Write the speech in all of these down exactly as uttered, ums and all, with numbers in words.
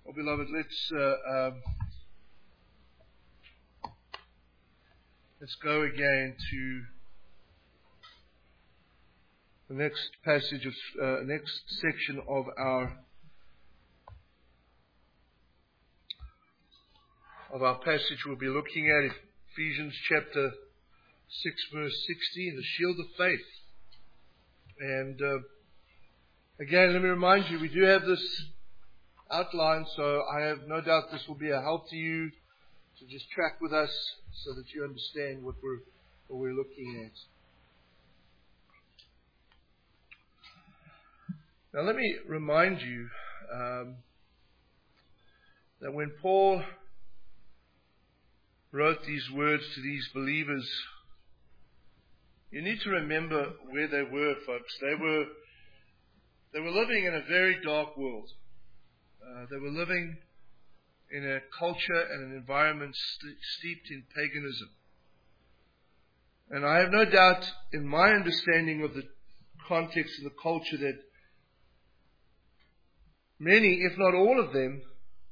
Well, beloved, let's uh, um, let's go again to the next passage of uh, next section of our of our passage. We'll be looking at Ephesians chapter six, verse sixteen, the shield of faith. And uh, again, let me remind you, we do have this outline, so I have no doubt this will be a help to you to just track with us so that you understand what we're what we're looking at. Now let me remind you um, that when Paul wrote these words to these believers, you need to remember where they were, folks. They were they were living in a very dark world. Uh, they were living in a culture and an environment st- steeped in paganism. And I have no doubt in my understanding of the context and the culture that many, if not all of them,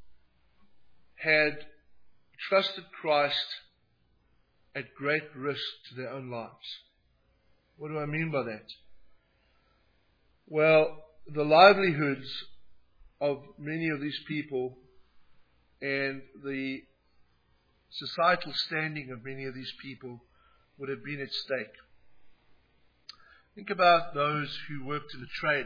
had trusted Christ at great risk to their own lives. What do I mean by that? Well, the livelihoods of many of these people and the societal standing of many of these people would have been at stake. Think about those who worked in the trade.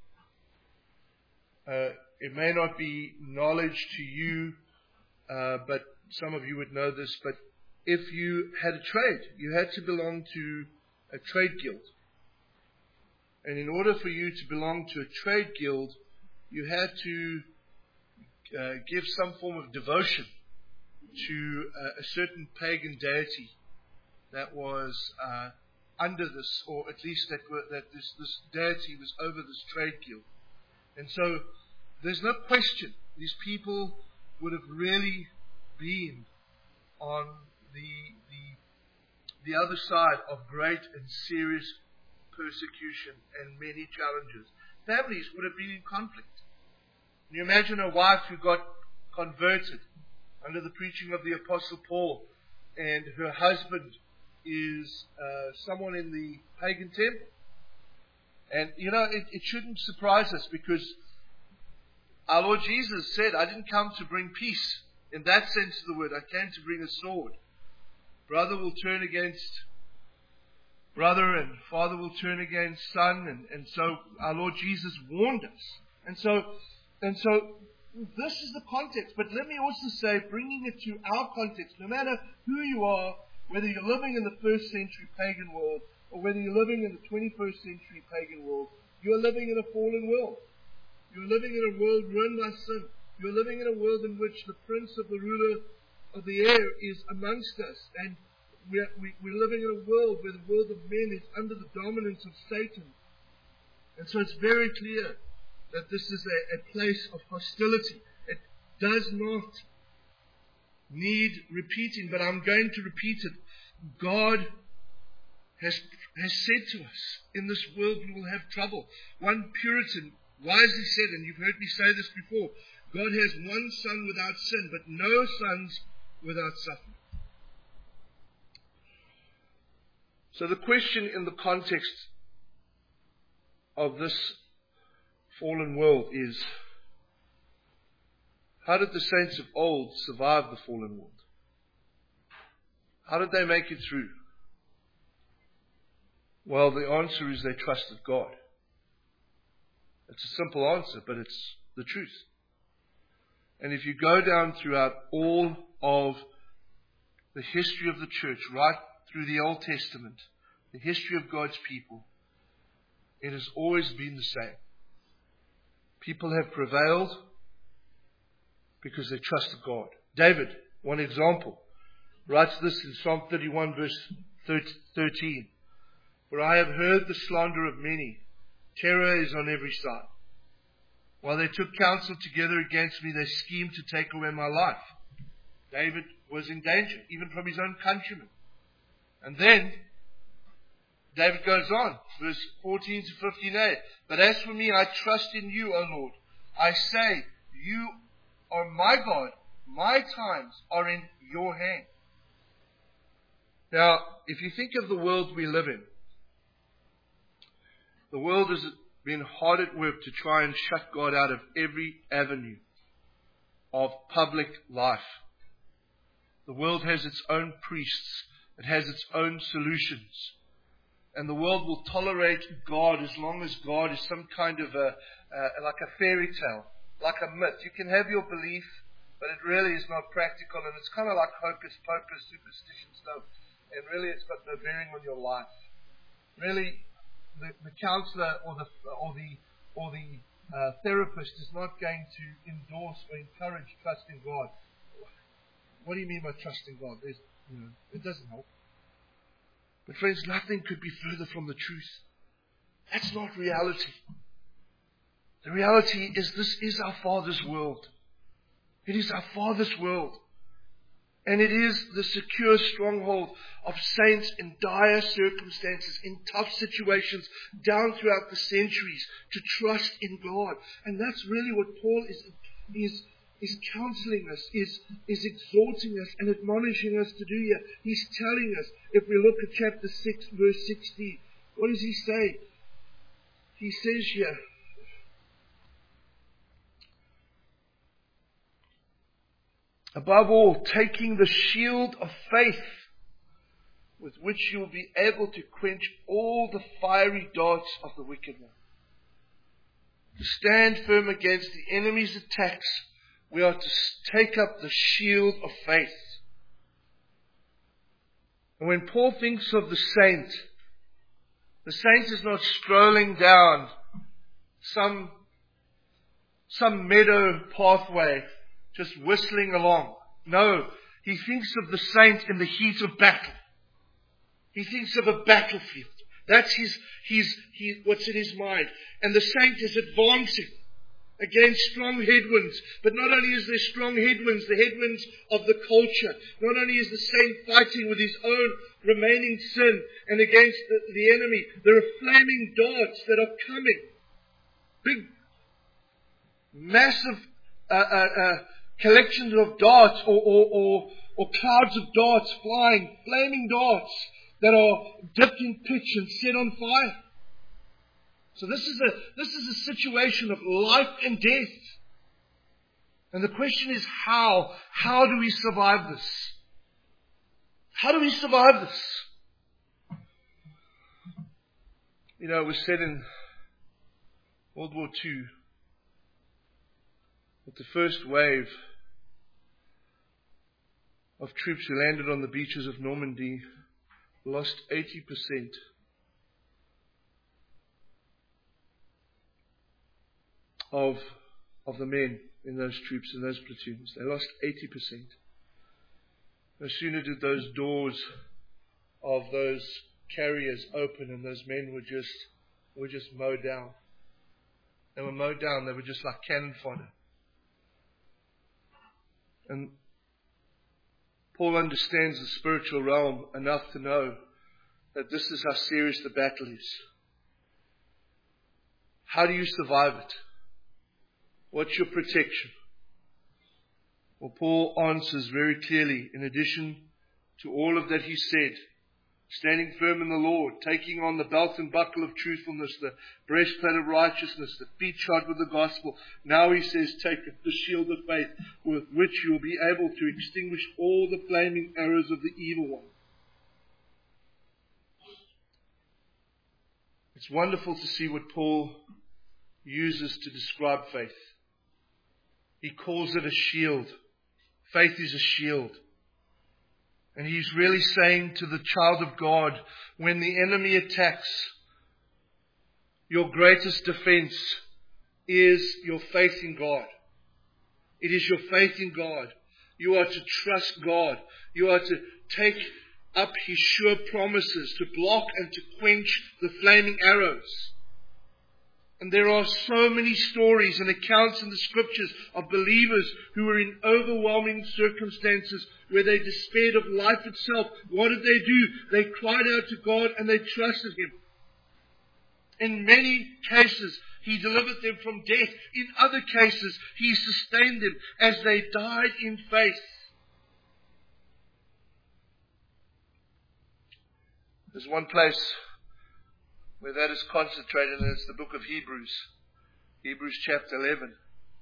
Uh, it may not be knowledge to you, uh, but some of you would know this, but if you had a trade, you had to belong to a trade guild. And in order for you to belong to a trade guild, you had to uh, give some form of devotion to uh, a certain pagan deity that was uh, under this, or at least that, were, that this, this deity was over this trade guild. And so there's no question these people would have really been on the, the, the other side of great and serious persecution and many challenges. Families would have been in conflict. Can you imagine a wife who got converted under the preaching of the Apostle Paul, and her husband is uh, someone in the pagan temple? And, you know, it, it shouldn't surprise us, because our Lord Jesus said, I didn't come to bring peace. In that sense of the word, I came to bring a sword. Brother will turn against brother, and father will turn against son. And, and so our Lord Jesus warned us. And so, and so this is the context. But let me also say, bringing it to our context, no matter who you are, whether you're living in the first century pagan world, or whether you're living in the twenty-first century pagan world, you're living in a fallen world. You're living in a world ruined by sin. You're living in a world in which the prince of the ruler of the air is amongst us. And we're, we, we're living in a world where the world of men is under the dominance of Satan. And so it's very clear that this is a, a place of hostility. It does not need repeating, but I'm going to repeat it. God has, has said to us, in this world we will have trouble. One Puritan wisely said, and you've heard me say this before, God has one son without sin, but no sons without suffering. So the question in the context of this fallen world is, how did the saints of old survive the fallen world? How did they make it through? Well, the answer is they trusted God. It's a simple answer, but it's the truth. And if you go down throughout all of the history of the church, right through the Old Testament, the history of God's people, it has always been the same. People have prevailed because they trusted God. David, one example, writes this in Psalm thirty-one, verse thirteen. For I have heard the slander of many. Terror is on every side. While they took counsel together against me, they schemed to take away my life. David was in danger, even from his own countrymen. And then David goes on, verse fourteen to fifteen a. But as for me, I trust in you, O Lord. I say, you are my God. My times are in your hand. Now, if you think of the world we live in, the world has been hard at work to try and shut God out of every avenue of public life. The world has its own priests. It has its own solutions. And the world will tolerate God as long as God is some kind of a, uh, like a fairy tale, like a myth. You can have your belief, but it really is not practical, and it's kind of like hocus pocus, superstition stuff, and really it's got no bearing on your life. Really, the, the counselor or the or the or the uh, therapist is not going to endorse or encourage trust in God. What do you mean by trust in God? There's, you know, it doesn't help. But friends, nothing could be further from the truth. That's not reality. The reality is this is our Father's world. It is our Father's world. And it is the secure stronghold of saints in dire circumstances, in tough situations, down throughout the centuries, to trust in God. And that's really what Paul is, is, is counseling us, is, is exhorting us and admonishing us to do here. He's telling us, if we look at chapter six, verse sixteen, what does he say? He says here, above all, taking the shield of faith, with which you will be able to quench all the fiery darts of the wicked one. To stand firm against the enemy's attacks, we are to take up the shield of faith. And when Paul thinks of the saint, the saint is not strolling down some, some meadow pathway, just whistling along. No, he thinks of the saint in the heat of battle. He thinks of a battlefield. That's his, his, his, what's in his mind. And the saint is advancing against strong headwinds. But not only is there strong headwinds, the headwinds of the culture. Not only is the saint fighting with his own remaining sin and against the, the enemy, there are flaming darts that are coming. Big, massive uh, uh, uh, collections of darts or, or, or, or clouds of darts flying, flaming darts that are dipped in pitch and set on fire. So this is a this is a situation of life and death. And the question is how? How do we survive this? How do we survive this? You know, it was said in World War Two that the first wave of troops who landed on the beaches of Normandy lost eighty percent of of the men in those troops, in those platoons. They lost eighty percent. No sooner did those doors of those carriers open and those men were just were just mowed down. They were mowed down. They were just like cannon fodder. And Paul understands the spiritual realm enough to know that this is how serious the battle is. How do you survive it? What's your protection? Well, Paul answers very clearly, in addition to all of that he said, standing firm in the Lord, taking on the belt and buckle of truthfulness, the breastplate of righteousness, the feet shod with the gospel. Now he says, take the shield of faith, with which you will be able to extinguish all the flaming arrows of the evil one. It's wonderful to see what Paul uses to describe faith. He calls it a shield. Faith is a shield. And he's really saying to the child of God, when the enemy attacks, your greatest defense is your faith in God. It is your faith in God. You are to trust God. You are to take up His sure promises, to block and to quench the flaming arrows. And there are so many stories and accounts in the scriptures of believers who were in overwhelming circumstances where they despaired of life itself. What did they do? They cried out to God and they trusted Him. In many cases, He delivered them from death. In other cases, He sustained them as they died in faith. There's one place where that is concentrated, and it's the book of Hebrews. Hebrews chapter eleven.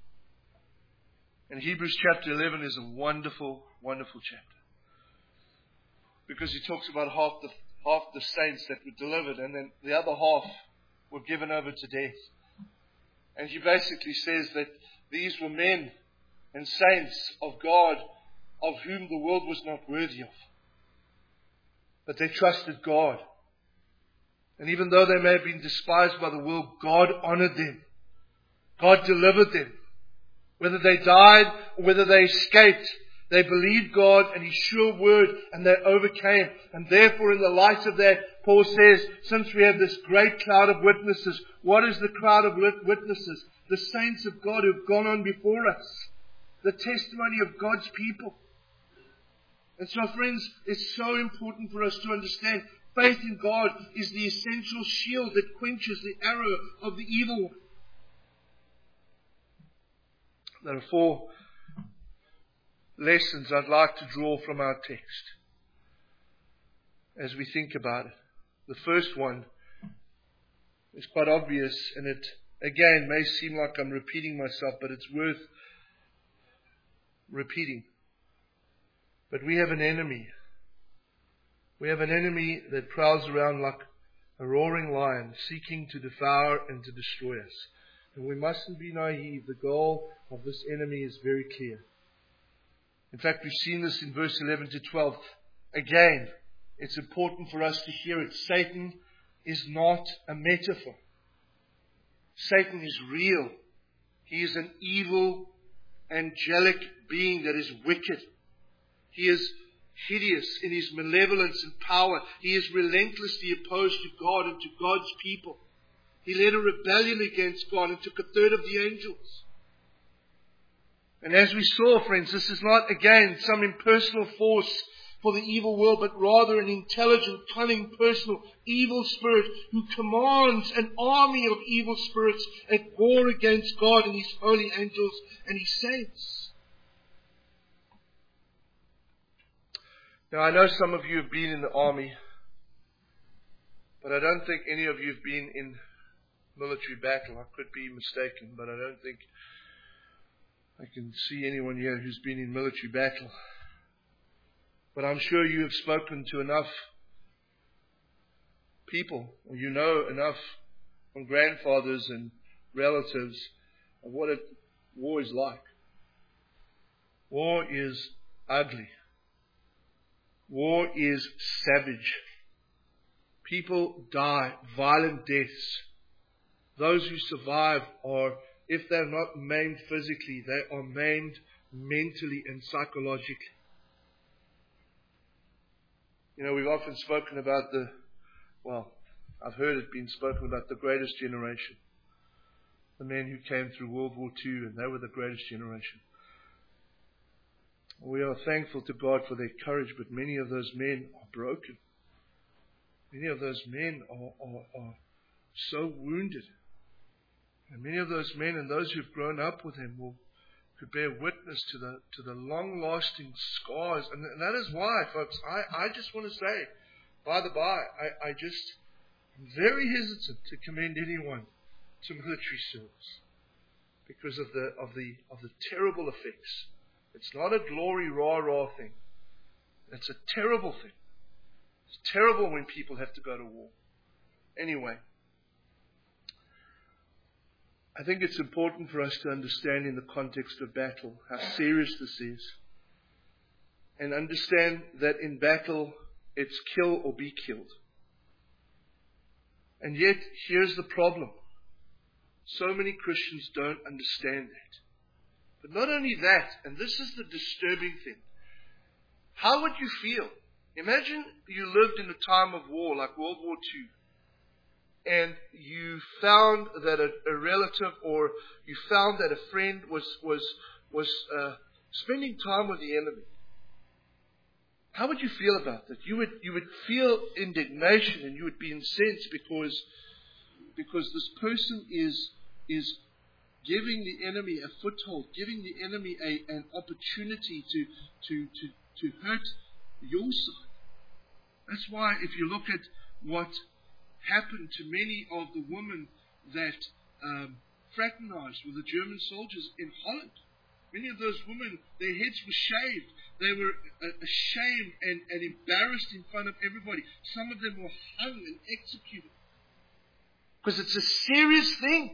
And Hebrews chapter eleven is a wonderful, wonderful chapter. Because he talks about half the half the saints that were delivered, and then the other half were given over to death. And he basically says that these were men and saints of God, of whom the world was not worthy of. But they trusted God. And even though they may have been despised by the world, God honored them. God delivered them. Whether they died or whether they escaped, they believed God and His sure word, and they overcame. And therefore, in the light of that, Paul says, since we have this great cloud of witnesses, what is the cloud of witnesses? The saints of God who have gone on before us. The testimony of God's people. And so, friends, it's so important for us to understand faith in God is the essential shield that quenches the arrow of the evil one. There are four lessons I'd like to draw from our text as we think about it. The first one is quite obvious, and it again may seem like I'm repeating myself, but it's worth repeating. But we have an enemy. We have an enemy that prowls around like a roaring lion, seeking to devour and to destroy us. And we mustn't be naive. The goal of this enemy is very clear. In fact, we've seen this in verse eleven to twelve. Again, it's important for us to hear it. Satan is not a metaphor. Satan is real. He is an evil, angelic being that is wicked. He is hideous in his malevolence and power. He is relentlessly opposed to God and to God's people. He led a rebellion against God and took a third of the angels. And as we saw, friends, this is not, again, some impersonal force for the evil world, but rather an intelligent, cunning, personal, evil spirit who commands an army of evil spirits at war against God and His holy angels and His saints. Now, I know some of you have been in the army, but I don't think any of you have been in military battle. I could be mistaken, but I don't think I can see anyone here who's been in military battle. But I'm sure you have spoken to enough people, or you know enough from grandfathers and relatives of what a war is like. War is ugly. War is savage. People die violent deaths. Those who survive are, if they're not maimed physically, they are maimed mentally and psychologically. You know, we've often spoken about the, well, I've heard it being spoken about the greatest generation. The men who came through World War Two, and they were the greatest generation. We are thankful to God for their courage, but many of those men are broken. Many of those men are, are, are so wounded. And many of those men and those who've grown up with them will could bear witness to the to the long-lasting scars. And, and that is why, folks, I, I just want to say, by the by, I, I just am very hesitant to commend anyone to military service because of the of the of the terrible effects. It's not a glory rah-rah thing. It's a terrible thing. It's terrible when people have to go to war. Anyway, I think it's important for us to understand in the context of battle how serious this is. And understand that in battle, it's kill or be killed. And yet, here's the problem. So many Christians don't understand that. But not only that, and this is the disturbing thing. How would you feel? Imagine you lived in a time of war like World War Two, and you found that a, a relative or you found that a friend was was was uh, spending time with the enemy. How would you feel about that? You would you would feel indignation and you would be incensed because because this person is is giving the enemy a foothold, giving the enemy a, an opportunity to, to, to, to hurt your side. That's why if you look at what happened to many of the women that um, fraternized with the German soldiers in Holland, many of those women, their heads were shaved. They were uh, ashamed and, and embarrassed in front of everybody. Some of them were hung and executed. Because it's a serious thing.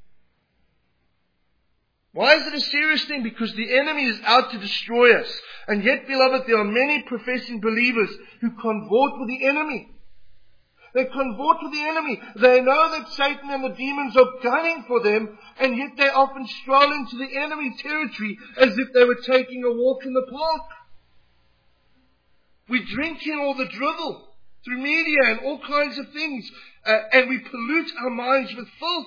Why is it a serious thing? Because the enemy is out to destroy us. And yet, beloved, there are many professing believers who convort with the enemy. They convort with the enemy. They know that Satan and the demons are gunning for them, and yet they often stroll into the enemy territory as if they were taking a walk in the park. We drink in all the drivel through media and all kinds of things, uh, and we pollute our minds with filth.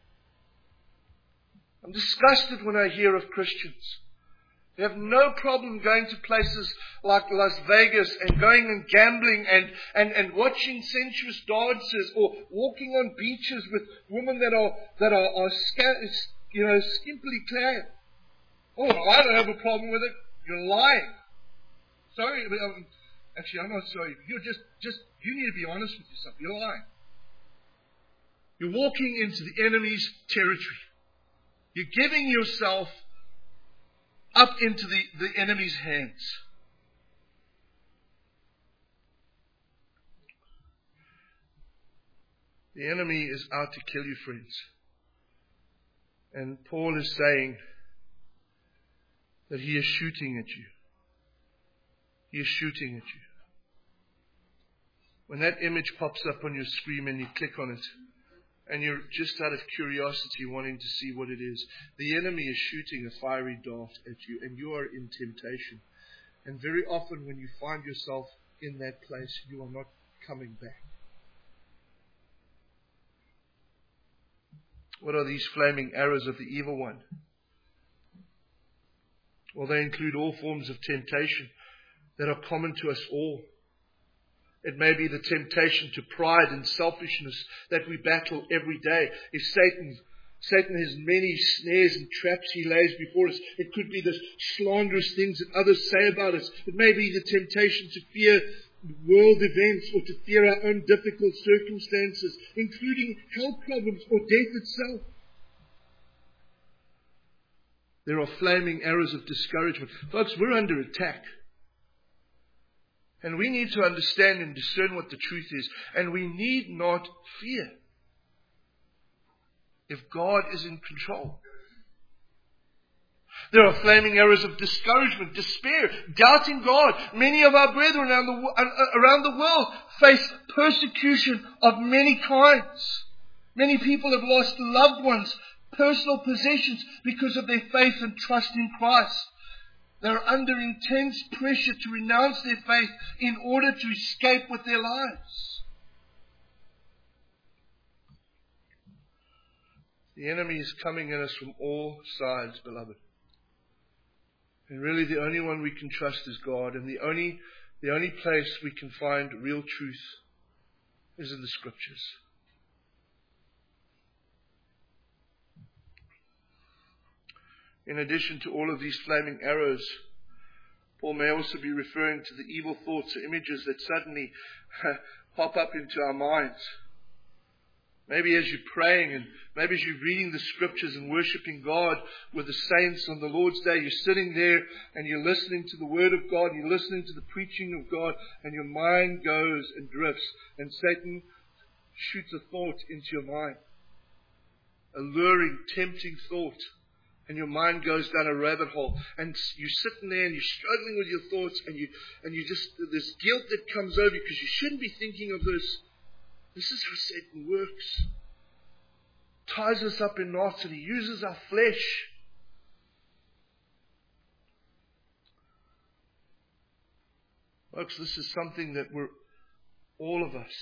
I'm disgusted when I hear of Christians. They have no problem going to places like Las Vegas and going and gambling and, and, and watching sensuous dances, or walking on beaches with women that are that are, are sca- you know skimpily clad. Oh, I don't have a problem with it. You're lying. Sorry, but, um, actually, I'm not sorry. You're just just you need to be honest with yourself. You're lying. You're walking into the enemy's territory. You're giving yourself up into the, the enemy's hands. The enemy is out to kill you, friends. And Paul is saying that he is shooting at you. He is shooting at you. When that image pops up on your screen and you click on it, and you're just out of curiosity wanting to see what it is, the enemy is shooting a fiery dart at you, and you are in temptation. And very often when you find yourself in that place, you are not coming back. What are these flaming arrows of the evil one? Well, they include all forms of temptation that are common to us all. It may be the temptation to pride and selfishness that we battle every day. If Satan, Satan has many snares and traps he lays before us. It could be the slanderous things that others say about us. It may be the temptation to fear world events or to fear our own difficult circumstances, including health problems or death itself. There are flaming arrows of discouragement. Folks, we're under attack. And we need to understand and discern what the truth is. And we need not fear if God is in control. There are flaming arrows of discouragement, despair, doubting God. Many of our brethren around the, around the world face persecution of many kinds. Many people have lost loved ones, personal possessions, because of their faith and trust in Christ. They're under intense pressure to renounce their faith in order to escape with their lives. The enemy is coming at us from all sides, beloved. And really the only one we can trust is God. And the only, the only place we can find real truth is in the Scriptures. In addition to all of these flaming arrows, Paul may also be referring to the evil thoughts or images that suddenly pop up into our minds. Maybe as you're praying, and maybe as you're reading the Scriptures and worshiping God with the saints on the Lord's Day, you're sitting there and you're listening to the Word of God, and you're listening to the preaching of God, and your mind goes and drifts, and Satan shoots a thought into your mind. A luring, tempting thought. And your mind goes down a rabbit hole, and you're sitting there and you're struggling with your thoughts, and you and you just, this guilt that comes over you because you shouldn't be thinking of this. This is how Satan works. Ties us up in knots, and he uses our flesh. Folks, this is something that we're, all of us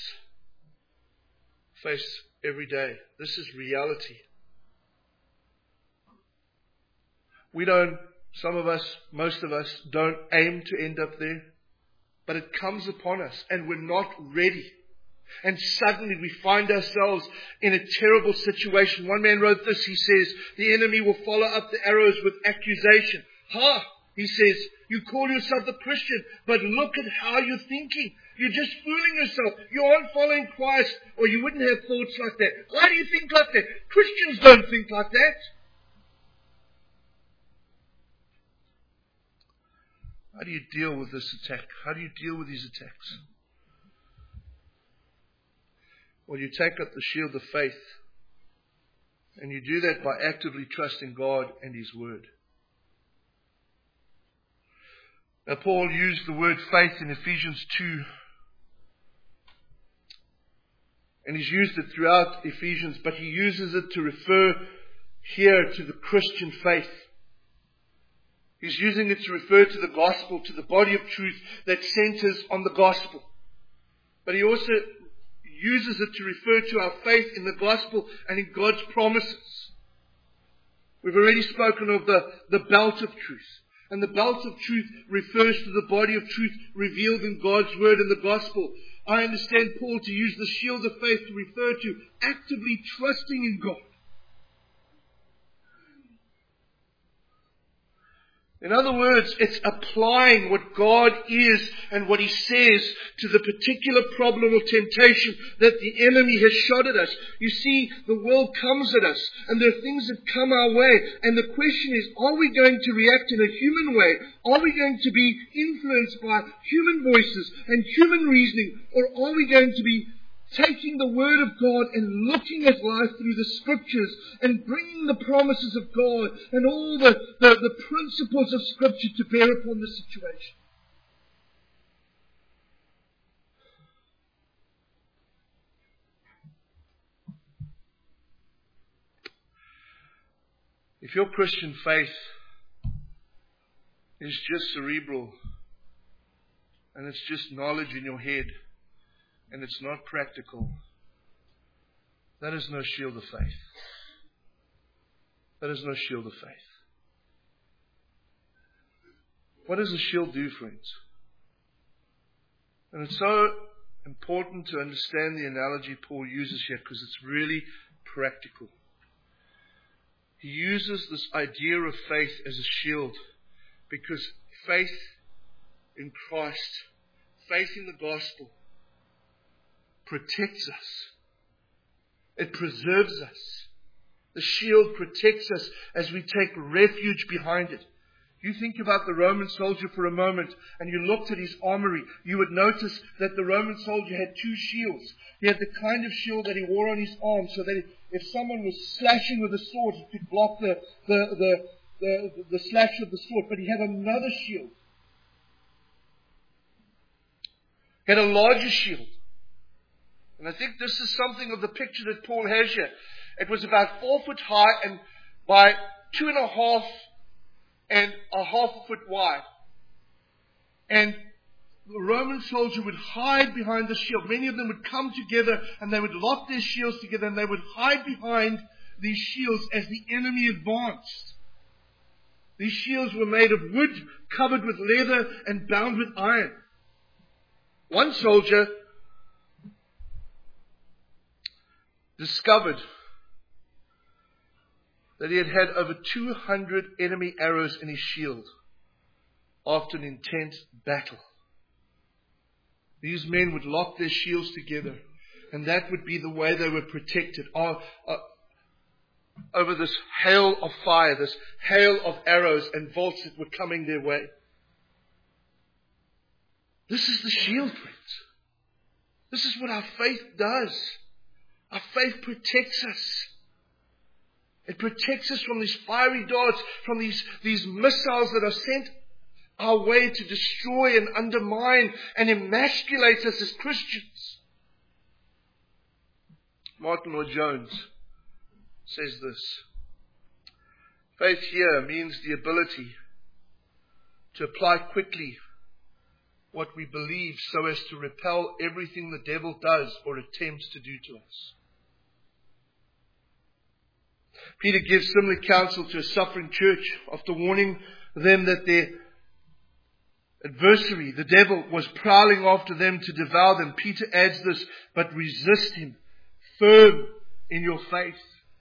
face every day. This is reality. We don't, some of us, most of us, don't aim to end up there. But it comes upon us, and we're not ready. And suddenly we find ourselves in a terrible situation. One man wrote this. He says, the enemy will follow up the arrows with accusation. Ha! He says, you call yourself a Christian, but look at how you're thinking. You're just fooling yourself. You aren't following Christ, or you wouldn't have thoughts like that. Why do you think like that? Christians don't think like that. How do you deal with this attack? How do you deal with these attacks? Well, you take up the shield of faith, and you do that by actively trusting God and His Word. Now, Paul used the word faith in Ephesians two. And he's used it throughout Ephesians, but he uses it to refer here to the Christian faith. He's using it to refer to the gospel, to the body of truth that centers on the gospel. But he also uses it to refer to our faith in the gospel and in God's promises. We've already spoken of the, the belt of truth. And the belt of truth refers to the body of truth revealed in God's word and the gospel. I understand Paul to use the shield of faith to refer to actively trusting in God. In other words, it's applying what God is and what He says to the particular problem of temptation that the enemy has shot at us. You see, the world comes at us, and there are things that come our way, and the question is, are we going to react in a human way? Are we going to be influenced by human voices and human reasoning, or are we going to be taking the Word of God and looking at life through the Scriptures and bringing the promises of God and all the, the, the principles of Scripture to bear upon the situation? If your Christian faith is just cerebral and it's just knowledge in your head, and it's not practical, that is no shield of faith. That is no shield of faith. What does a shield do, friends? And it's so important to understand the analogy Paul uses here because it's really practical. He uses this idea of faith as a shield because faith in Christ, faith in the gospel, protects us. It preserves us. The shield protects us as we take refuge behind it. You think about the Roman soldier for a moment and you looked at his armory, you would notice that the Roman soldier had two shields. He had the kind of shield that he wore on his arm so that if someone was slashing with a sword, it could block the, the, the, the, the slash of the sword. But he had another shield. He had a larger shield. And I think this is something of the picture that Paul has here. It was about four foot high and by two and a half and a half a foot wide. And the Roman soldier would hide behind the shield. Many of them would come together and they would lock their shields together and they would hide behind these shields as the enemy advanced. These shields were made of wood, covered with leather and bound with iron. One soldier discovered that he had had over two hundred enemy arrows in his shield after an intense battle. These men would lock their shields together, and that would be the way they were protected uh, uh, over this hail of fire, this hail of arrows and bolts that were coming their way. This is the shield, friends. This is what our faith does. Our faith protects us. It protects us from these fiery darts, from these, these missiles that are sent our way to destroy and undermine and emasculate us as Christians. Martin Lloyd-Jones says this: faith here means the ability to apply quickly what we believe so as to repel everything the devil does or attempts to do to us. Peter gives similar counsel to a suffering church after warning them that their adversary, the devil, was prowling after them to devour them. Peter adds this, but resist him, firm in your faith.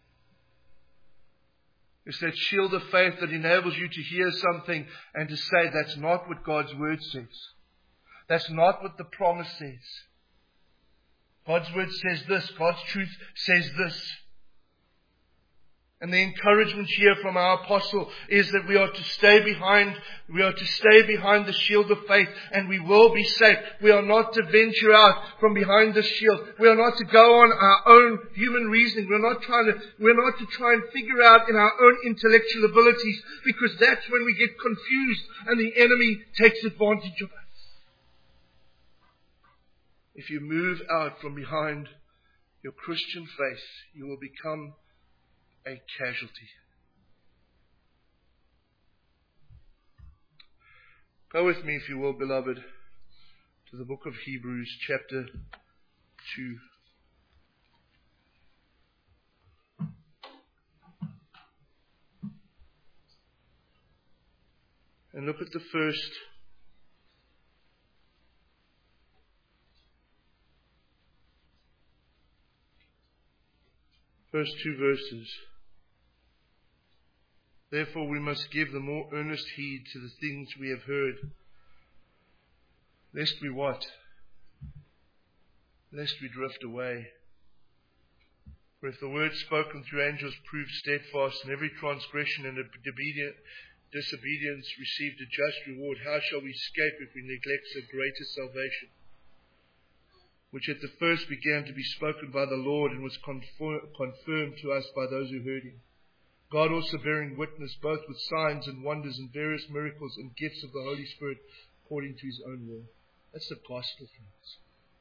It's that shield of faith that enables you to hear something and to say, that's not what God's word says. That's not what the promise says. God's word says this. God's truth says this. And the encouragement here from our apostle is that we are to stay behind, we are to stay behind the shield of faith, and we will be safe. We are not to venture out from behind this shield. We are not to go on our own human reasoning. We're not trying to, we're not to try and figure out in our own intellectual abilities, because that's when we get confused and the enemy takes advantage of us. If you move out from behind your Christian faith, you will become a casualty. Go with me, if you will, beloved, to the book of Hebrews, chapter two. And look at the first first two verses. Therefore we must give the more earnest heed to the things we have heard, lest we what? Lest we drift away. For if the word spoken through angels proved steadfast, and every transgression and disobedience received a just reward, how shall we escape if we neglect so great a salvation, which at the first began to be spoken by the Lord and was confer- confirmed to us by those who heard him? God also bearing witness both with signs and wonders and various miracles and gifts of the Holy Spirit according to his own will. That's the gospel, friends.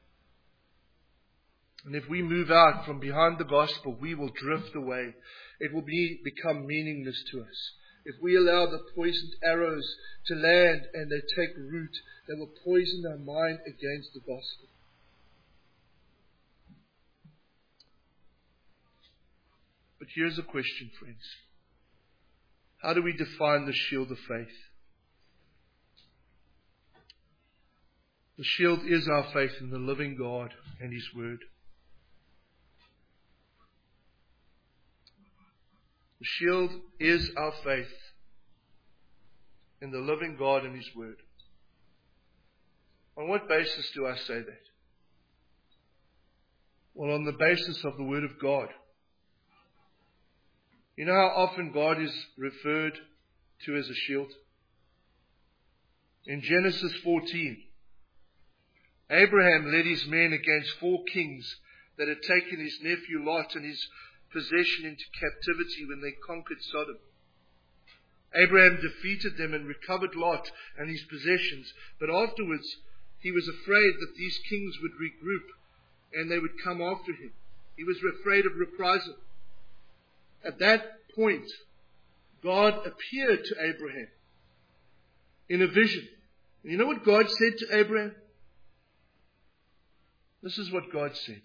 And if we move out from behind the gospel, we will drift away. It will be, become meaningless to us. If we allow the poisoned arrows to land and they take root, they will poison our mind against the gospel. But here's a question, friends. How do we define the shield of faith? The shield is our faith in the living God and his word. The shield is our faith in the living God and his word. On what basis do I say that? Well, on the basis of the word of God. You know how often God is referred to as a shield? In Genesis fourteen, Abraham led his men against four kings that had taken his nephew Lot and his possession into captivity when they conquered Sodom. Abraham defeated them and recovered Lot and his possessions, but afterwards he was afraid that these kings would regroup and they would come after him. He was afraid of reprisal. At that point, God appeared to Abraham in a vision. And you know what God said to Abraham? This is what God said.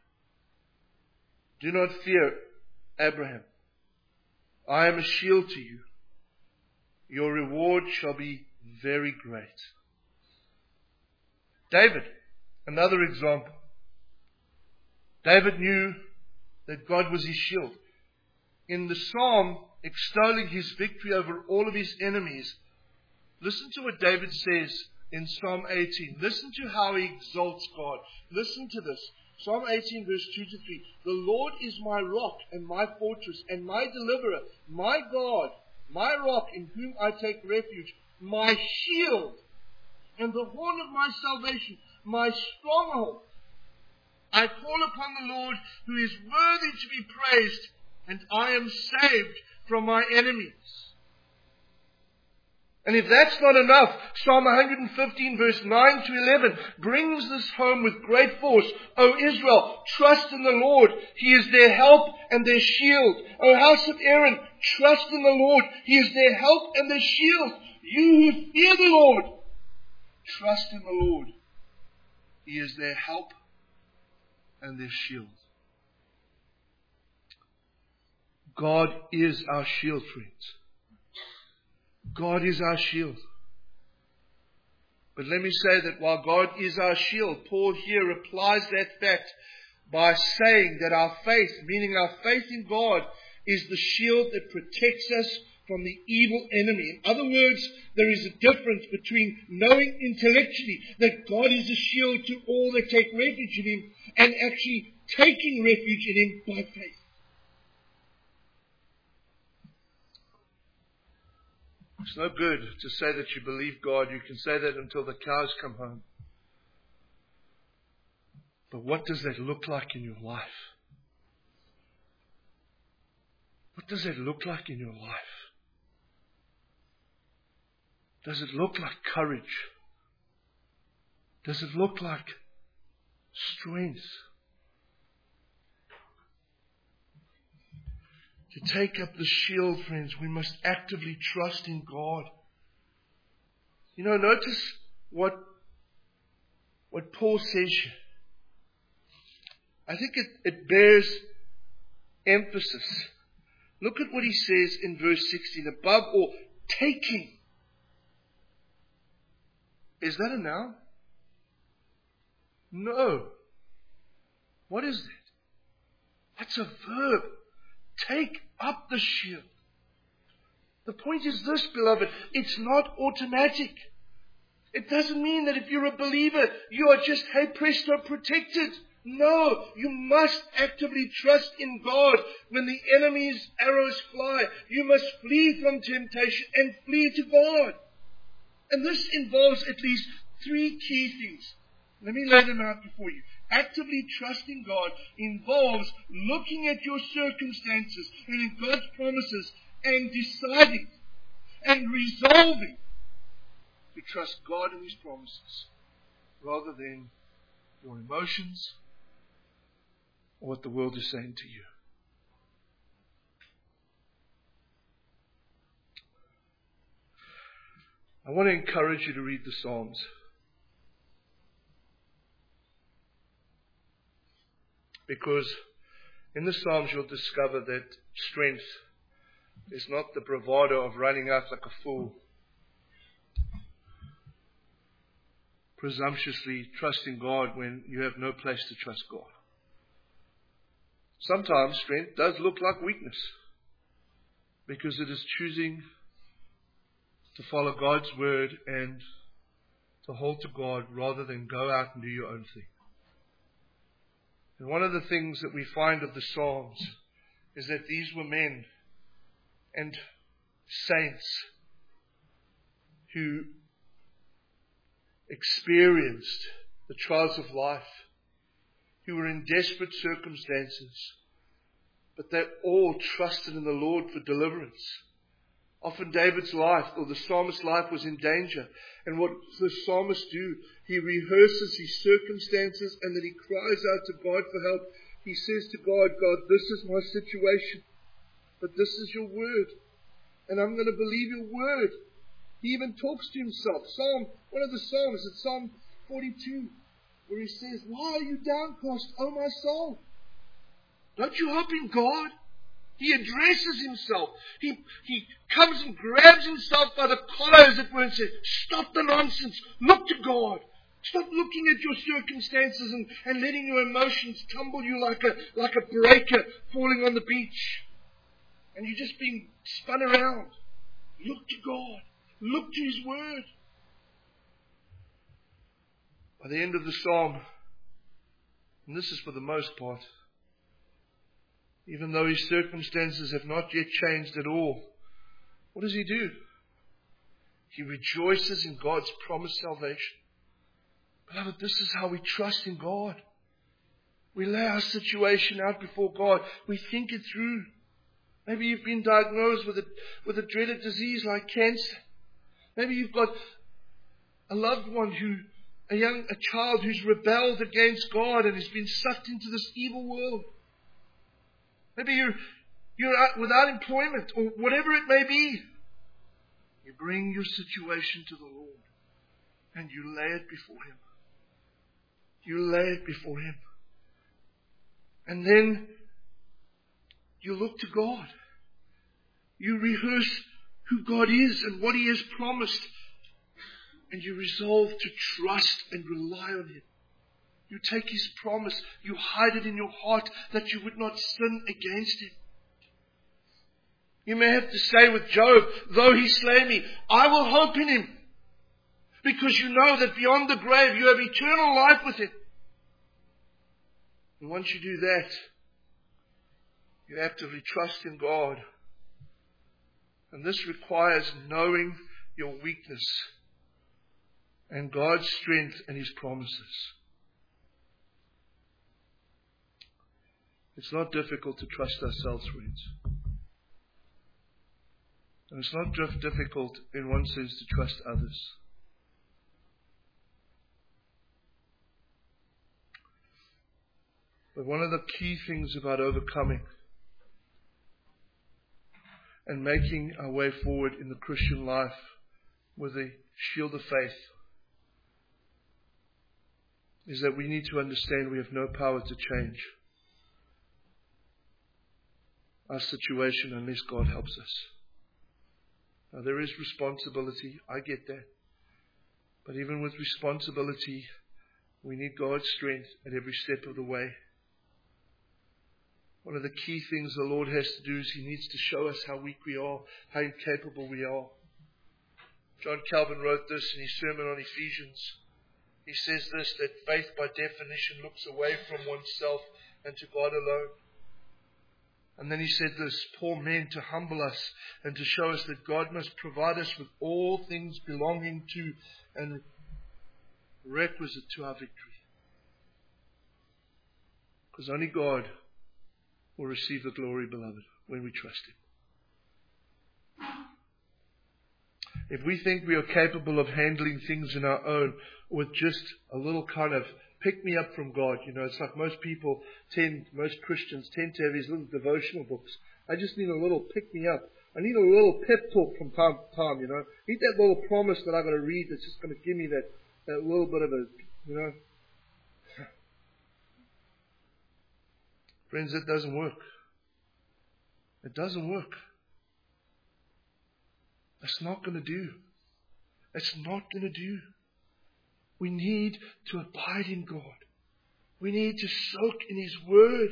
Do not fear, Abraham. I am a shield to you. Your reward shall be very great. David, another example. David knew that God was his shield. In the psalm extolling his victory over all of his enemies, listen to what David says in Psalm eighteen. Listen to how he exalts God. Listen to this. Psalm eighteen, verse two to three. The Lord is my rock and my fortress and my deliverer, my God, my rock in whom I take refuge, my shield and the horn of my salvation, my stronghold. I call upon the Lord who is worthy to be praised, and I am saved from my enemies. And if that's not enough, Psalm one fifteen verse nine to eleven brings this home with great force. O Israel, trust in the Lord. He is their help and their shield. O house of Aaron, trust in the Lord. He is their help and their shield. You who fear the Lord, trust in the Lord. He is their help and their shield. God is our shield, friends. God is our shield. But let me say that while God is our shield, Paul here applies that fact by saying that our faith, meaning our faith in God, is the shield that protects us from the evil enemy. In other words, there is a difference between knowing intellectually that God is a shield to all that take refuge in Him and actually taking refuge in Him by faith. It's no good to say that you believe God. You can say that until the cows come home. But what does that look like in your life? What does that look like in your life? Does it look like courage? Does it look like strength? To take up the shield, friends, we must actively trust in God. You know, notice what, what Paul says here. I think it, it bears emphasis. Look at what he says in verse sixteen. Above all, taking. Is that a noun? No. What is that? That's a verb. Take up the shield. The point is this, beloved. It's not automatic. It doesn't mean that if you're a believer, you are just, hey presto, protected. No, you must actively trust in God. When the enemy's arrows fly, you must flee from temptation and flee to God. And this involves at least three key things. Let me lay them out before you. Actively trusting God involves looking at your circumstances and in God's promises and deciding and resolving to trust God and His promises rather than your emotions or what the world is saying to you. I want to encourage you to read the Psalms. Because in the Psalms you'll discover that strength is not the bravado of running out like a fool, presumptuously trusting God when you have no place to trust God. Sometimes strength does look like weakness, because it is choosing to follow God's word and to hold to God rather than go out and do your own thing. And one of the things that we find of the Psalms is that these were men and saints who experienced the trials of life, who were in desperate circumstances, but they all trusted in the Lord for deliverance. Often David's life, or the psalmist's life, was in danger. And what the psalmist do? He rehearses his circumstances and then he cries out to God for help. He says to God, God, this is my situation, but this is your word. And I'm going to believe your word. He even talks to himself. Psalm, one of the Psalms, it's Psalm forty-two, where he says, why are you downcast, O my soul? Don't you hope in God? He addresses himself. He, he comes and grabs himself by the collar, as it were, and says, stop the nonsense. Look to God. Stop looking at your circumstances and, and letting your emotions tumble you like a, like a breaker falling on the beach. And you're just being spun around. Look to God. Look to His word. By the end of the psalm, and this is for the most part, even though his circumstances have not yet changed at all, what does he do? He rejoices in God's promised salvation. Beloved, this is how we trust in God. We lay our situation out before God. We think it through. Maybe you've been diagnosed with a, with a dreaded disease like cancer. Maybe you've got a loved one who, a young, a child who's rebelled against God and has been sucked into this evil world. Maybe you're, you're out without employment or whatever it may be. You bring your situation to the Lord and you lay it before Him. You lay it before Him. And then you look to God. You rehearse who God is and what He has promised. and you resolve to trust and rely on Him. You take His promise, you hide it in your heart that you would not sin against Him. You may have to say with Job, though He slay me, I will hope in Him. Because you know that beyond the grave you have eternal life with Him. And once you do that, you actively trust in God. And this requires knowing your weakness and God's strength and His promises. It's not difficult to trust ourselves, friends. And it's not just difficult in one sense to trust others. But one of the key things about overcoming and making our way forward in the Christian life with a shield of faith is that we need to understand we have no power to change our situation unless God helps us. Now there is responsibility, I get that. But even with responsibility, we need God's strength at every step of the way. One of the key things the Lord has to do is He needs to show us how weak we are, how incapable we are. John Calvin wrote this in his sermon on Ephesians. He says this, that faith by definition looks away from oneself and to God alone. And then he said this, poor men, to humble us and to show us that God must provide us with all things belonging to and requisite to our victory. Because only God will receive the glory, beloved, when we trust Him. If we think we are capable of handling things in our own with just a little kind of pick me up from God, you know, it's like most people tend, most Christians tend to have these little devotional books. I just need a little pick me up. I need a little pep talk from time to time, you know. I need that little promise that I've got to read that's just going to give me that, that little bit of a, you know. Friends, it doesn't work. It doesn't work. It's not going to do. It's not going to do. We need to abide in God. We need to soak in His Word.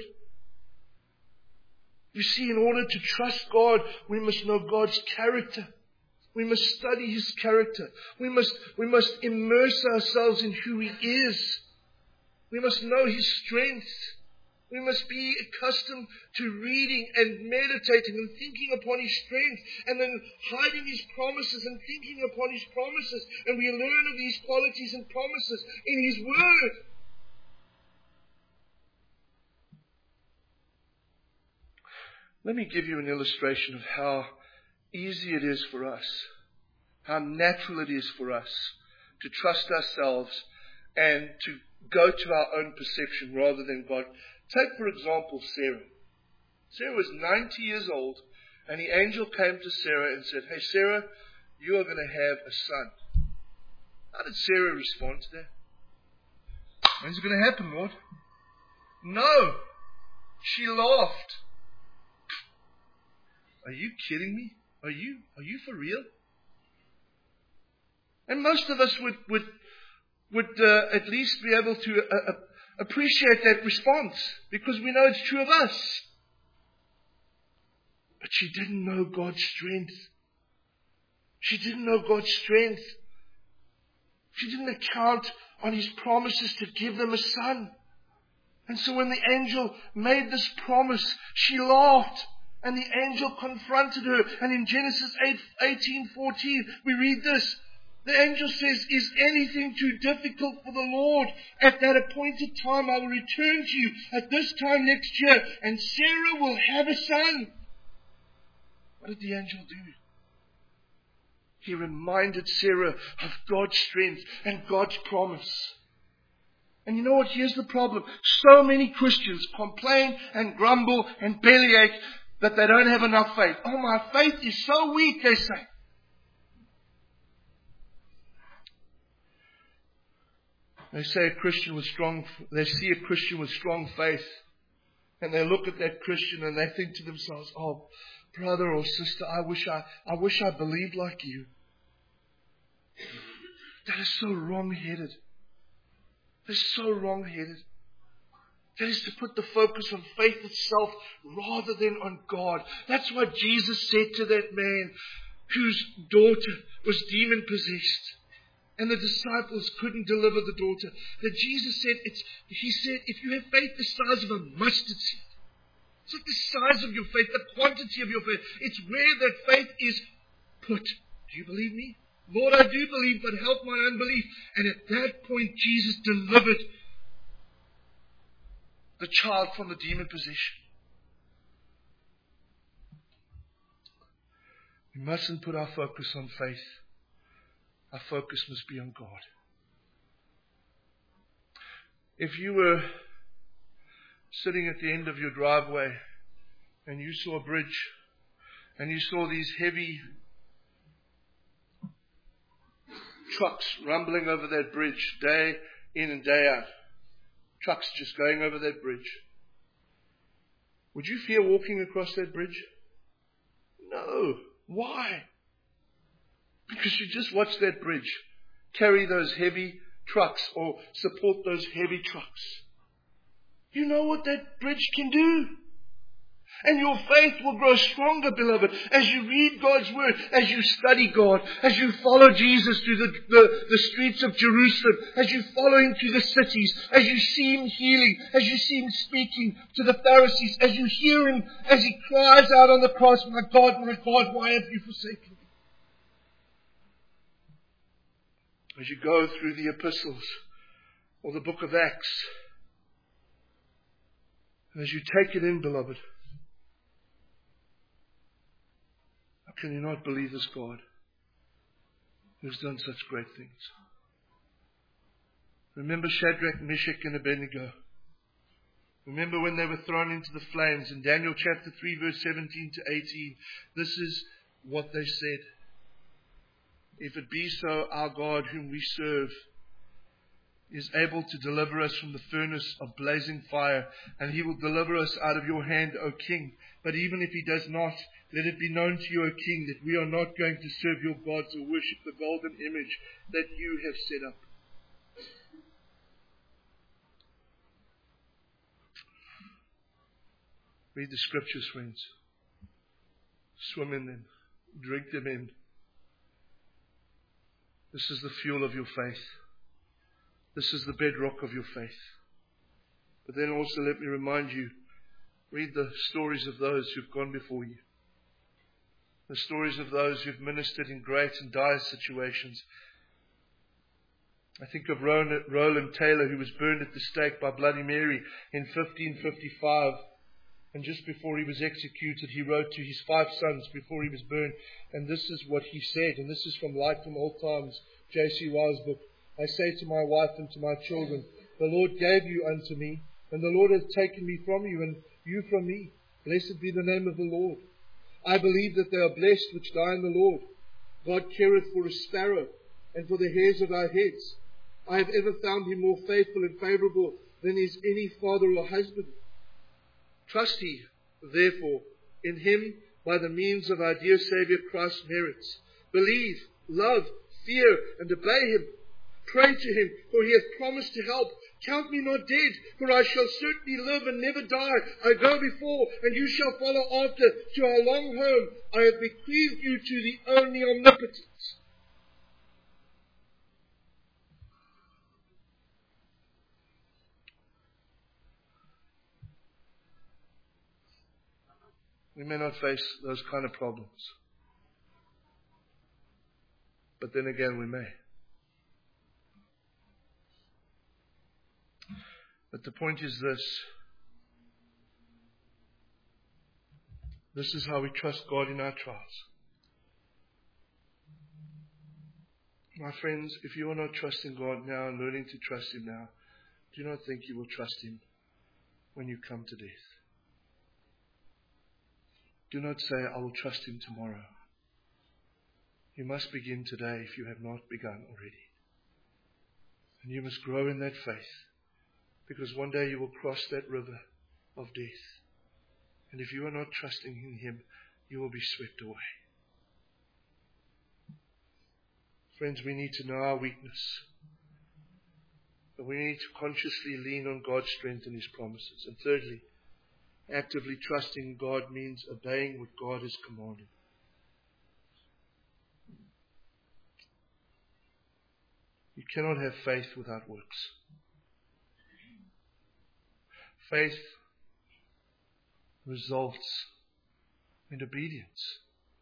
You see, in order to trust God, we must know God's character. We must study His character. We must, we must immerse ourselves in who He is. We must know His strength. We must be accustomed to reading and meditating and thinking upon His strength and then hiding His promises and thinking upon His promises. And we learn of these qualities and promises in His Word. Let me give you an illustration of how easy it is for us, how natural it is for us to trust ourselves and to go to our own perception rather than God. Take, for example, Sarah. Sarah was ninety years old, and the angel came to Sarah and said, hey, Sarah, you are going to have a son. How did Sarah respond to that? When's it going to happen, Lord? No. She laughed. Are you kidding me? Are you, are you for real? And most of us would, would, would uh, at least be able to uh, uh, appreciate that response because we know it's true of us. But she didn't know God's strength. She didn't know God's strength. She didn't account on His promises to give them a son. And so when the angel made this promise, she laughed. And the angel confronted her. And in Genesis eight, eighteen fourteen, we read this. The angel says, is anything too difficult for the Lord? At that appointed time I will return to you at this time next year, and Sarah will have a son. What did the angel do? He reminded Sarah of God's strength and God's promise. And you know what? Here's the problem. So many Christians complain and grumble and bellyache that they don't have enough faith. Oh, my faith is so weak, they say. They say a Christian with strong, they see a Christian with strong faith, and they look at that Christian and they think to themselves, oh, brother or sister, I wish I, I wish I believed like you. That is so wrong-headed. That is so wrong-headed. That is to put the focus on faith itself rather than on God. That's what Jesus said to that man whose daughter was demon-possessed. And the disciples couldn't deliver the daughter. That Jesus said, it's, He said, if you have faith the size of a mustard seed, it's not the size of your faith, the quantity of your faith. It's where that faith is put. Do you believe me? Lord, I do believe, but help my unbelief. And at that point, Jesus delivered the child from the demon possession. We mustn't put our focus on faith. Our focus must be on God. If you were sitting at the end of your driveway and you saw a bridge and you saw these heavy trucks rumbling over that bridge day in and day out, trucks just going over that bridge, would you fear walking across that bridge? No. Why? Because you just watch that bridge carry those heavy trucks or support those heavy trucks. You know what that bridge can do. And your faith will grow stronger, beloved, as you read God's Word, as you study God, as you follow Jesus through the, the, the streets of Jerusalem, as you follow Him through the cities, as you see Him healing, as you see Him speaking to the Pharisees, as you hear Him as He cries out on the cross, my God, my God, why have you forsaken me? As you go through the epistles or the book of Acts, and as you take it in, beloved, how can you not believe this God who's done such great things? Remember Shadrach, Meshach, and Abednego. Remember when they were thrown into the flames in Daniel chapter three, verse seventeen to eighteen. This is what they said. If it be so, our God whom we serve is able to deliver us from the furnace of blazing fire, and He will deliver us out of your hand, O King. But even if He does not, let it be known to you, O King, that we are not going to serve your gods or worship the golden image that you have set up. Read the scriptures, friends. Swim in them. Drink them in. This is the fuel of your faith. This is the bedrock of your faith. But then also let me remind you, read the stories of those who've gone before you. The stories of those who've ministered in great and dire situations. I think of Roland Taylor, who was burned at the stake by Bloody Mary in fifteen fifty-five. And just before he was executed, he wrote to his five sons before he was burned. And this is what he said, and this is from Light from Old Times, J C Ryle's book. I say to my wife and to my children, the Lord gave you unto me, and the Lord has taken me from you, and you from me. Blessed be the name of the Lord. I believe that they are blessed which die in the Lord. God careth for a sparrow, and for the hairs of our heads. I have ever found Him more faithful and favourable than is any father or husband. Trust ye, therefore, in Him by the means of our dear Saviour Christ's merits. Believe, love, fear, and obey Him. Pray to Him, for He hath promised to help. Count me not dead, for I shall certainly live and never die. I go before, and you shall follow after, to our long home. I have bequeathed you to the only omnipotent. We may not face those kind of problems. But then again, we may. But the point is this. This is how we trust God in our trials. My friends, if you are not trusting God now and learning to trust Him now, do not think you will trust Him when you come to death. Do not say, I will trust Him tomorrow. You must begin today if you have not begun already. And you must grow in that faith, because one day you will cross that river of death. And if you are not trusting in Him, you will be swept away. Friends, we need to know our weakness. But we need to consciously lean on God's strength and His promises. And thirdly, actively trusting God means obeying what God has commanded. You cannot have faith without works. Faith results in obedience.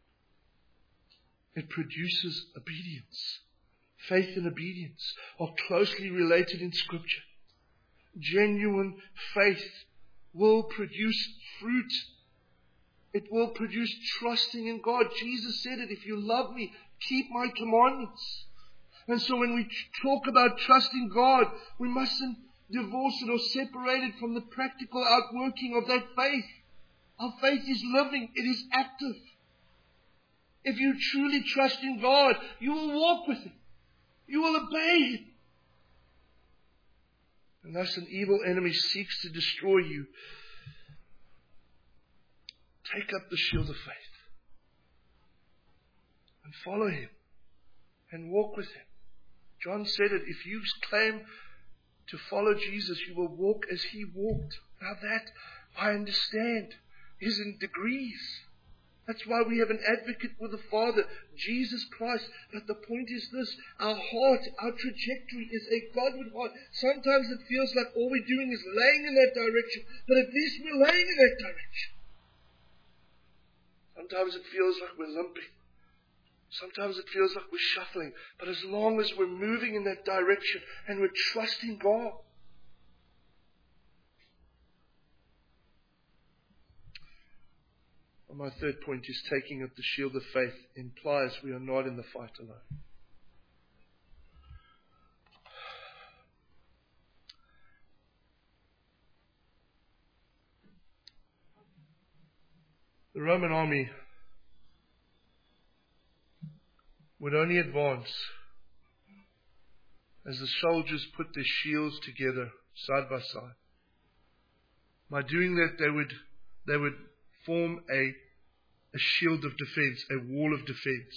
It produces obedience. Faith and obedience are closely related in Scripture. Genuine faith will produce fruit. It will produce trusting in God. Jesus said it, if you love me, keep my commandments. And so when we talk about trusting God, we mustn't divorce it or separate it from the practical outworking of that faith. Our faith is living. It is active. If you truly trust in God, you will walk with Him. You will obey Him. And thus an evil enemy seeks to destroy you. Take up the shield of faith and follow Him and walk with Him. John said it, if you claim to follow Jesus, you will walk as He walked. Now that, I understand, is in degrees. That's why we have an advocate with the Father, Jesus Christ. But the point is this, our heart, our trajectory is a Godward heart. Sometimes it feels like all we're doing is laying in that direction, but at least we're laying in that direction. Sometimes it feels like we're limping. Sometimes it feels like we're shuffling. But as long as we're moving in that direction and we're trusting God. Well, my third point is taking up the shield of faith implies we are not in the fight alone. The Roman army would only advance as the soldiers put their shields together side by side. By doing that, they would they would form a, a shield of defense, a wall of defense.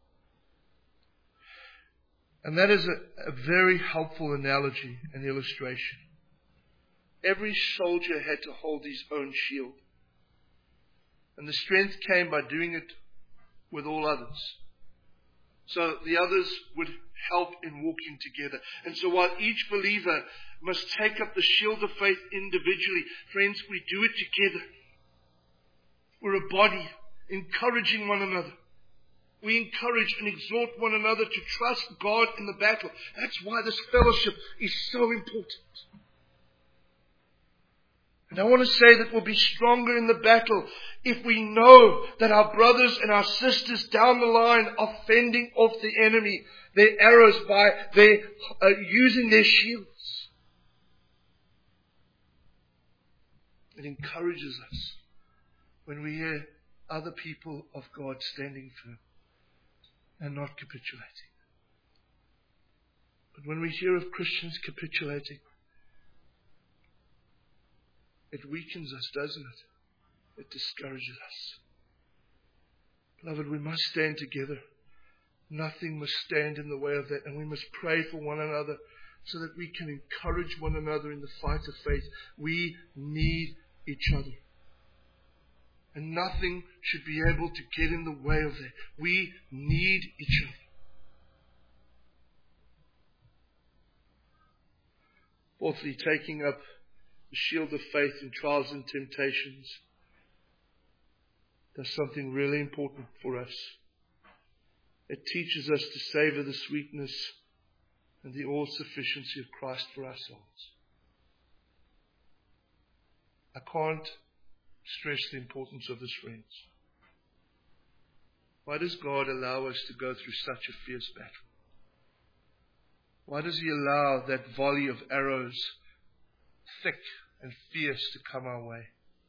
And that is a, a very helpful analogy and illustration. Every soldier had to hold his own shield. And the strength came by doing it with all others. So the others would help in walking together. And so while each believer must take up the shield of faith individually, friends, we do it together. We're a body encouraging one another. We encourage and exhort one another to trust God in the battle. That's why this fellowship is so important. And I want to say that we'll be stronger in the battle if we know that our brothers and our sisters down the line are fending off the enemy, their arrows, by their uh, using their shields. It encourages us when we hear other people of God standing firm and not capitulating. But when we hear of Christians capitulating, it weakens us, doesn't it? It discourages us. Beloved, we must stand together. Nothing must stand in the way of that. And we must pray for one another so that we can encourage one another in the fight of faith. We need each other. And nothing should be able to get in the way of that. We need each other. Fourthly, taking up the shield of faith in trials and temptations does something really important for us. It teaches us to savor the sweetness and the all-sufficiency of Christ for our souls. I can't stress the importance of this, friends. Why does God allow us to go through such a fierce battle? Why does He allow that volley of arrows, thick and fierce, to come our way?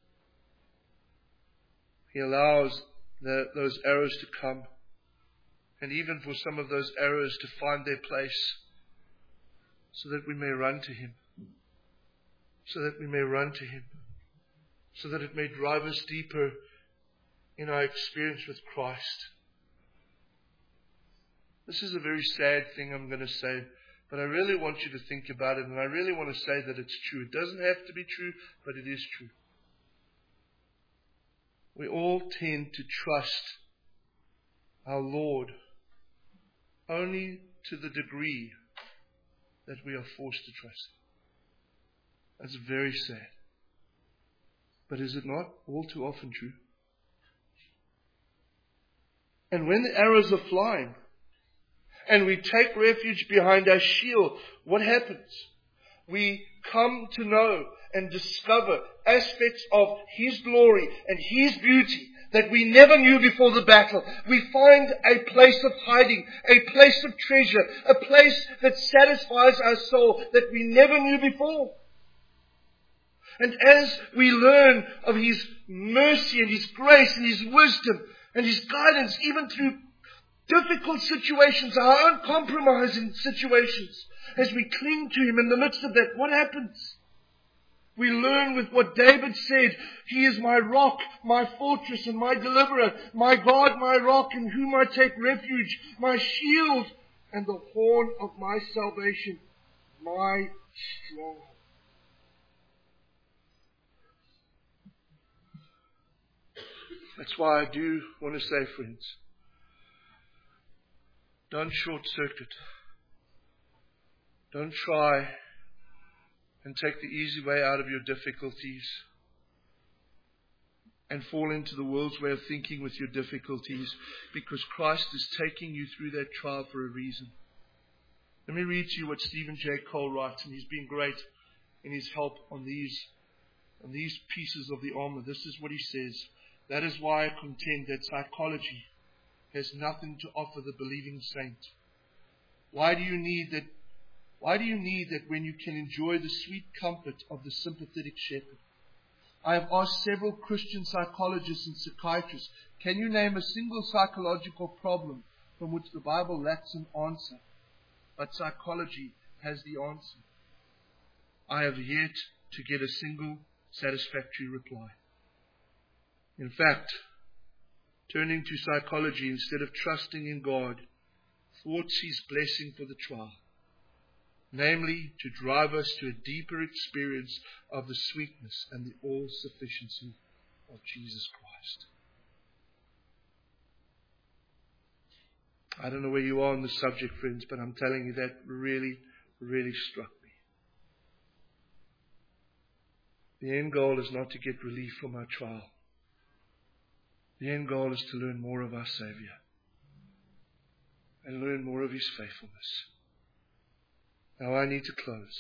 He allows the, those arrows to come, and even for some of those arrows to find their place, so that we may run to Him, so that we may run to Him, so that it may drive us deeper in our experience with Christ. This is a very sad thing I'm going to say, but I really want you to think about it, and I really want to say that it's true. It doesn't have to be true, but it is true. We all tend to trust our Lord only to the degree that we are forced to trust. That's very sad. But is it not all too often true? And when the arrows are flying, and we take refuge behind our shield, what happens? We come to know and discover aspects of His glory and His beauty that we never knew before the battle. We find a place of hiding, a place of treasure, a place that satisfies our soul that we never knew before. And as we learn of His mercy and His grace and His wisdom and His guidance, even through difficult situations, our uncompromising situations, as we cling to Him in the midst of that, what happens? We learn with what David said, He is my rock, my fortress, and my deliverer, my God, my rock, in whom I take refuge, my shield, and the horn of my salvation, my stronghold. That's why I do want to say, friends, don't short circuit. Don't try and take the easy way out of your difficulties and fall into the world's way of thinking with your difficulties, because Christ is taking you through that trial for a reason. Let me read to you what Stephen J. Cole writes, and he's been great in his help on these, on these pieces of the armor. This is what he says. That is why I contend that psychology has nothing to offer the believing saint. Why do you need that? Why do you need that when you can enjoy the sweet comfort of the sympathetic shepherd? I have asked several Christian psychologists and psychiatrists, can you name a single psychological problem from which the Bible lacks an answer? But psychology has the answer. I have yet to get a single satisfactory reply. In fact, turning to psychology instead of trusting in God thwarts His blessing for the trial, namely to drive us to a deeper experience of the sweetness and the all-sufficiency of Jesus Christ. I don't know where you are on the subject, friends, but I'm telling you that really, really struck me. The end goal is not to get relief from our trial. The end goal is to learn more of our Savior and learn more of His faithfulness. Now I need to close.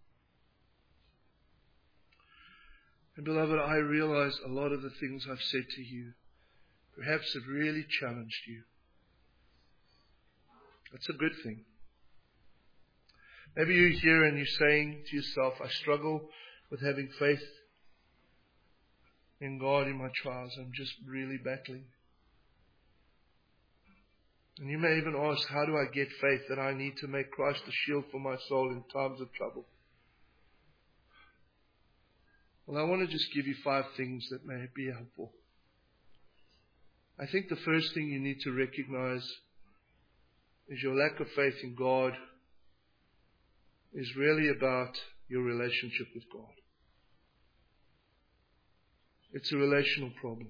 And beloved, I realize a lot of the things I've said to you perhaps have really challenged you. That's a good thing. Maybe you're here and you're saying to yourself, I struggle with having faith in God in my trials. I'm just really battling. And you may even ask, how do I get faith that I need to make Christ a shield for my soul in times of trouble? Well, I want to just give you five things that may be helpful. I think the first thing you need to recognize is your lack of faith in God is really about your relationship with God. It's a relational problem.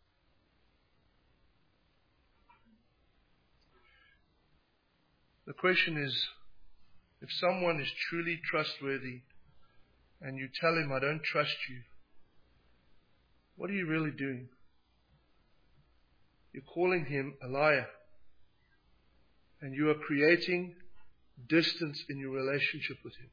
The question is, if someone is truly trustworthy and you tell him, I don't trust you, what are you really doing? You're calling him a liar. And you are creating distance in your relationship with him.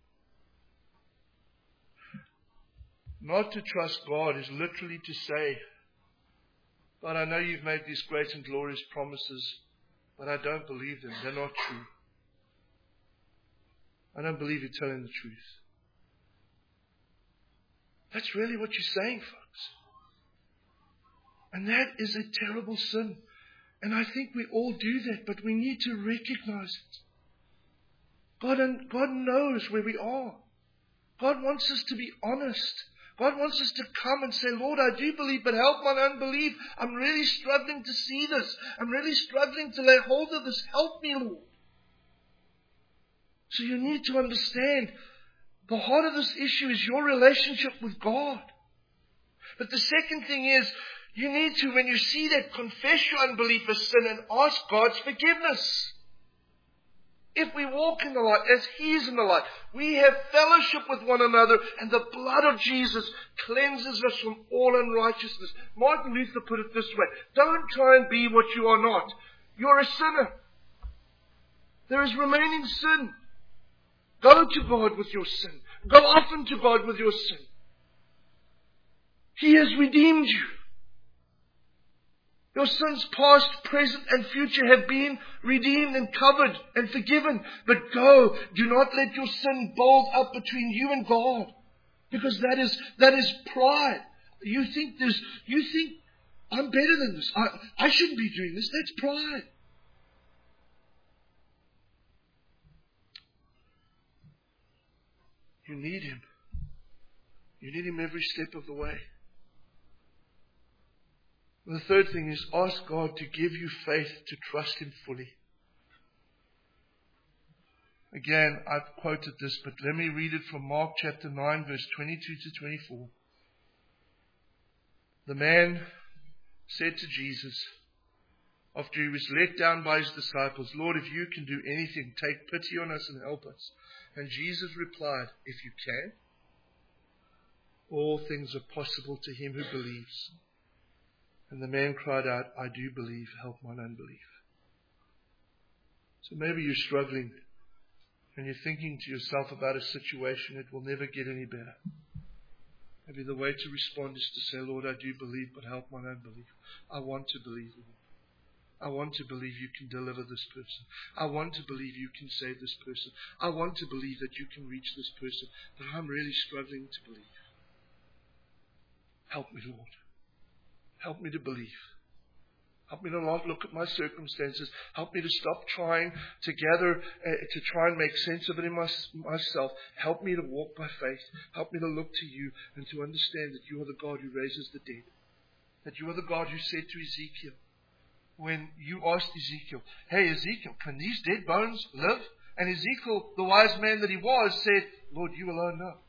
Not to trust God is literally to say, God, I know you've made these great and glorious promises, but I don't believe them. They're not true. I don't believe you're telling the truth. That's really what you're saying, folks. And that is a terrible sin. And I think we all do that, but we need to recognize it. God, and God knows where we are. God wants us to be honest. God wants us to come and say, Lord, I do believe, but help my unbelief. I'm really struggling to see this. I'm really struggling to lay hold of this. Help me, Lord. So you need to understand, the heart of this issue is your relationship with God. But the second thing is, you need to, when you see that, confess your unbelief as sin and ask God's forgiveness. If we walk in the light as He is in the light, we have fellowship with one another, and the blood of Jesus cleanses us from all unrighteousness. Martin Luther put it this way: don't try and be what you are not. You're a sinner. There is remaining sin. Go to God with your sin. Go often to God with your sin. He has redeemed you. Your sins past, present, and future have been redeemed and covered and forgiven. But go, do not let your sin build up between you and God. Because that is, that is pride. You think there's, you think, I'm better than this. I, I shouldn't be doing this. That's pride. You need Him. You need Him every step of the way. And the third thing is, ask God to give you faith to trust Him fully. Again, I've quoted this, but let me read it from Mark chapter nine, verse twenty-two to twenty-four. The man said to Jesus, after he was let down by his disciples, Lord, if you can do anything, take pity on us and help us. And Jesus replied, if you can, all things are possible to him who believes. And the man cried out, I do believe, help mine unbelief. So maybe you're struggling and you're thinking to yourself about a situation, it will never get any better. Maybe the way to respond is to say, Lord, I do believe, but help mine unbelief. I want to believe, Lord. I want to believe you can deliver this person. I want to believe you can save this person. I want to believe that you can reach this person, but I'm really struggling to believe. Help me, Lord. Help me to believe. Help me to not look at my circumstances. Help me to stop trying to gather, uh, to try and make sense of it in my, myself. Help me to walk by faith. Help me to look to you and to understand that you are the God who raises the dead. That you are the God who said to Ezekiel, when you asked Ezekiel, hey Ezekiel, can these dead bones live? And Ezekiel, the wise man that he was, said, Lord, you alone know.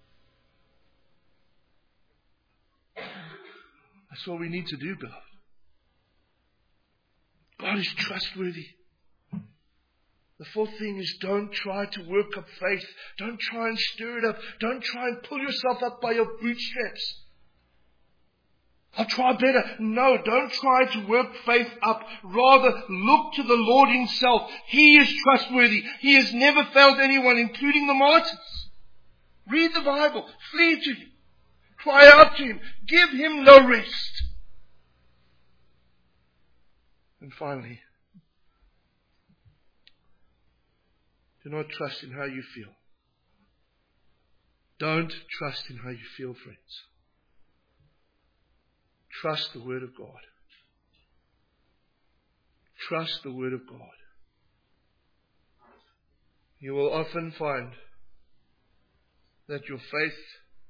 That's what we need to do, beloved. God is trustworthy. The fourth thing is, don't try to work up faith. Don't try and stir it up. Don't try and pull yourself up by your bootstraps. I'll try better. No, don't try to work faith up. Rather, look to the Lord Himself. He is trustworthy. He has never failed anyone, including the martyrs. Read the Bible. Flee to Him. Cry out to Him. Give Him no rest. And finally, do not trust in how you feel. Don't trust in how you feel, friends. Trust the Word of God. Trust the Word of God. You will often find that your faith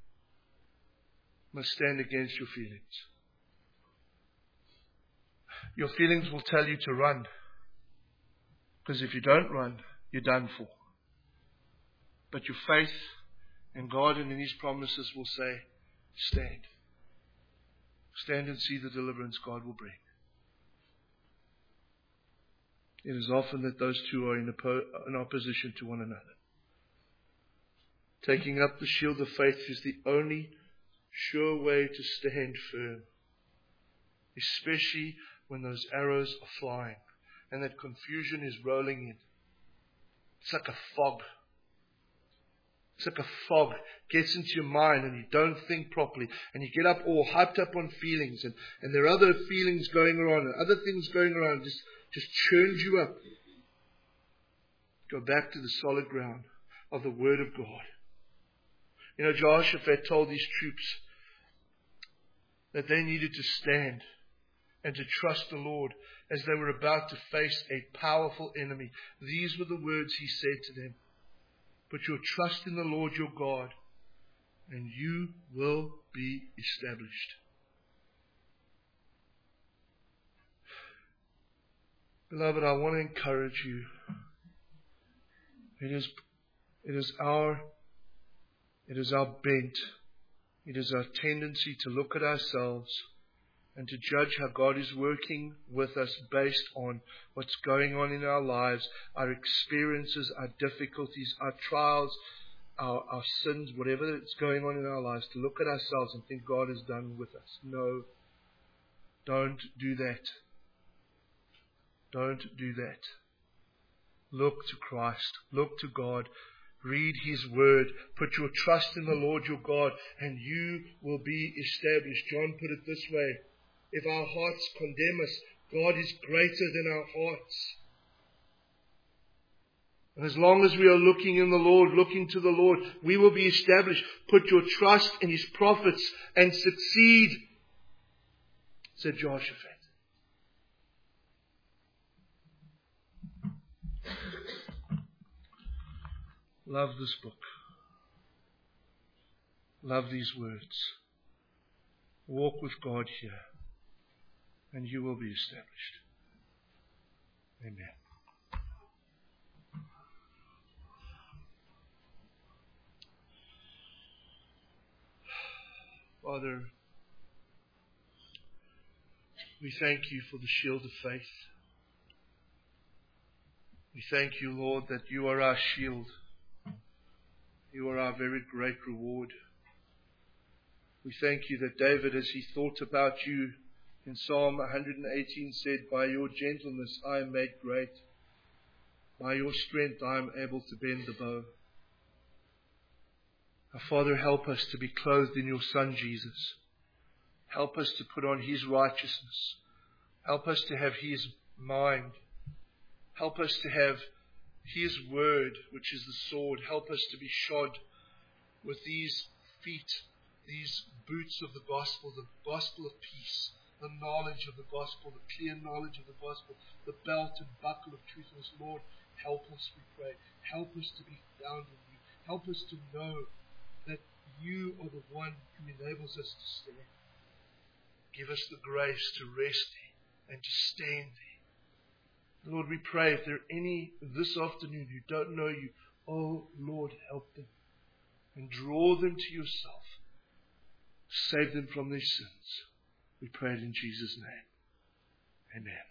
must stand against your feelings. Your feelings will tell you to run. Because if you don't run, you're done for. But your faith in God and in His promises will say, stand. Stand and see the deliverance God will bring. It is often that those two are in, oppo- in opposition to one another. Taking up the shield of faith is the only sure way to stand firm. Especially when those arrows are flying and that confusion is rolling in. It's like a fog. It's like a fog gets into your mind and you don't think properly. And you get up all hyped up on feelings. And, and there are other feelings going around and other things going around. Just, just churns you up. Go back to the solid ground of the Word of God. You know, Jehoshaphat told his troops that they needed to stand and to trust the Lord as they were about to face a powerful enemy. These were the words he said to them. Put your trust in the Lord your God, and you will be established. Beloved, I want to encourage you. It is It is our, it is our bent, it is our tendency to look at ourselves and to judge how God is working with us based on what's going on in our lives, our experiences, our difficulties, our trials, our, our sins, whatever is going on in our lives, to look at ourselves and think God is done with us. No, don't do that. Don't do that. Look to Christ. Look to God. Read His Word. Put your trust in the Lord your God, and you will be established. John put it this way: if our hearts condemn us, God is greater than our hearts. And as long as we are looking in the Lord, looking to the Lord, we will be established. Put your trust in His prophets and succeed, said Jehoshaphat. Love this book. Love these words. Walk with God here, and you will be established. Amen. Father, we thank you for the shield of faith. We thank you, Lord, that you are our shield. You are our very great reward. We thank you that David, as he thought about you in Psalm one hundred eighteen, said, by your gentleness I am made great. By your strength I am able to bend the bow. Our Father, help us to be clothed in your Son, Jesus. Help us to put on His righteousness. Help us to have His mind. Help us to have His word, which is the sword. Help us to be shod with these feet, these boots of the gospel, the gospel of peace, the knowledge of the gospel, the clear knowledge of the gospel, the belt and buckle of truthfulness. Lord, help us, we pray. Help us to be found in you. Help us to know that you are the one who enables us to stand. Give us the grace to rest there and to stand there. Lord, we pray if there are any this afternoon who don't know you, oh Lord, help them and draw them to yourself. Save them from their sins. We pray it in Jesus' name. Amen.